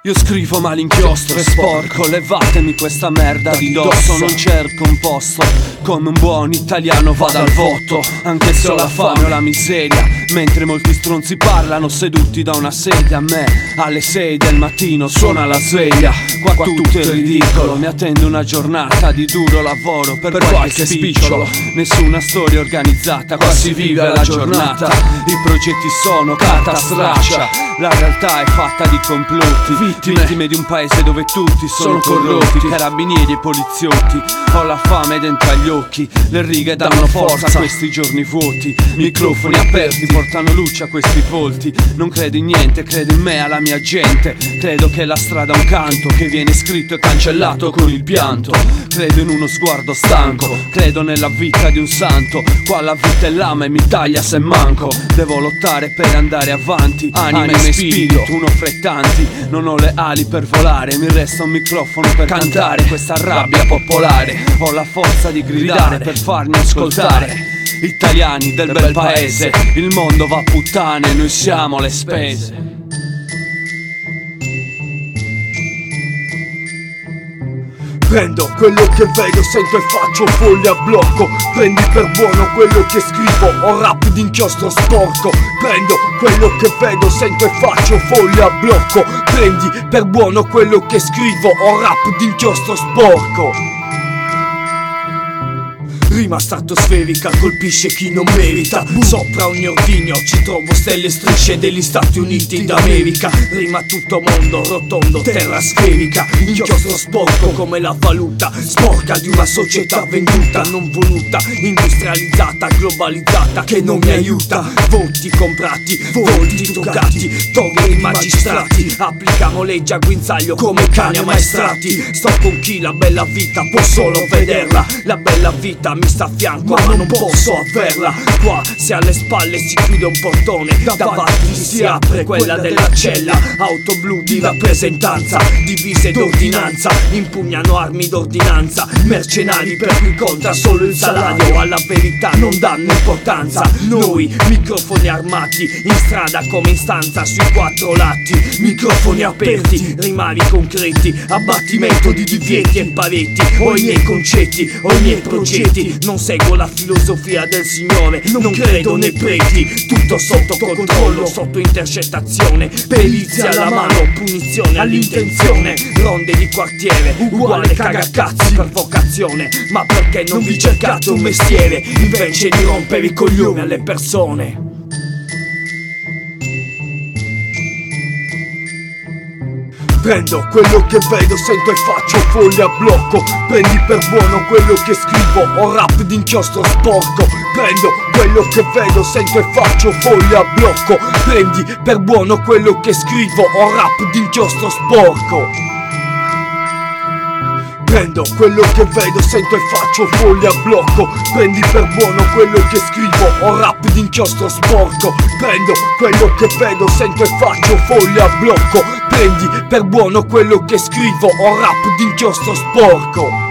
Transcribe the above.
Io scrivo ma l'inchiostro è sporco, levatemi questa merda di dosso. Non cerco un posto, come un buon italiano vado al voto. Anche se ho la fame o la miseria, mentre molti stronzi parlano seduti da una sedia. A me alle 6 del mattino suona la sveglia. Qua tutto è ridicolo, mi attende una giornata di duro lavoro per qualche spicciolo. Nessuna storia organizzata, qua si vive la giornata. I progetti sono carta straccia, la realtà è fatta di complotti. Vittime di un paese dove tutti sono corrotti, carabinieri e poliziotti. Ho la fame dentro agli occhi, le righe danno forza a questi giorni vuoti. Microfoni aperti portano luce a questi volti. Non credo in niente, credo in me, alla mia gente. Credo che la strada ha un canto che viene scritto e cancellato con il pianto. Credo in uno sguardo stanco, credo nella vita di un santo. Qua la vita è lama e mi taglia se manco. Devo lottare per andare avanti, anima e spirito, uno fra i tanti. Non ho le ali per volare, mi resta un microfono per cantare questa rabbia popolare. Ho la forza di gridare per farmi ascoltare. Italiani del bel paese, il mondo va a puttane, noi siamo le spese. Prendo quello che vedo, sento e faccio foglie a blocco. Prendi per buono quello che scrivo, ho rap d'inchiostro sporco. Prendo quello che vedo, sento e faccio foglie a blocco. Prendi per buono quello che scrivo, ho rap d'inchiostro sporco. Rima stratosferica, colpisce chi non merita. Sopra ogni ordigno ci trovo stelle strisce degli Stati Uniti d'America. Rima tutto mondo, rotondo, terra sferica. Inchiostro sporco come la valuta sporca di una società venduta, non voluta, industrializzata, globalizzata, che non mi aiuta. Voti comprati, volti truccati, togli i magistrati. Applicano leggi a guinzaglio come cani ammaestrati. Sto con chi la bella vita può solo vederla. La bella vita mi sta a fianco ma non posso averla. Qua se alle spalle si chiude un portone, davanti si apre quella della cella. Auto blu di rappresentanza, divise d'ordinanza, impugnano armi d'ordinanza. Mercenari per cui conta solo il salario, alla verità non danno importanza. Noi microfoni armati, in strada come in stanza sui quattro lati. Microfoni aperti, rimari concreti, abbattimento di divieti e pareti. Ho i miei concetti, ho i miei progetti. Non seguo la filosofia del Signore, non credo nei preti. Tutto sotto controllo, sotto intercettazione. Perizia alla mano, punizione all'intenzione. Ronde di quartiere, uguale cagacazzi per vocazione. Ma perché non vi cercate un mestiere invece di rompere i coglioni alle persone? Prendo quello che vedo, sento e faccio foglie a blocco. Prendi per buono quello che scrivo, ho rap d'inchiostro sporco. Prendo quello che vedo, sento e faccio foglie a blocco. Prendi per buono quello che scrivo, ho rap d'inchiostro sporco. Prendo quello che vedo, sento e faccio foglie a blocco. Prendi per buono quello che scrivo, ho rap d'inchiostro sporco. Prendo quello che vedo, sento e faccio foglie a blocco. Prendi per buono quello che scrivo, ho rap d'inchiostro sporco.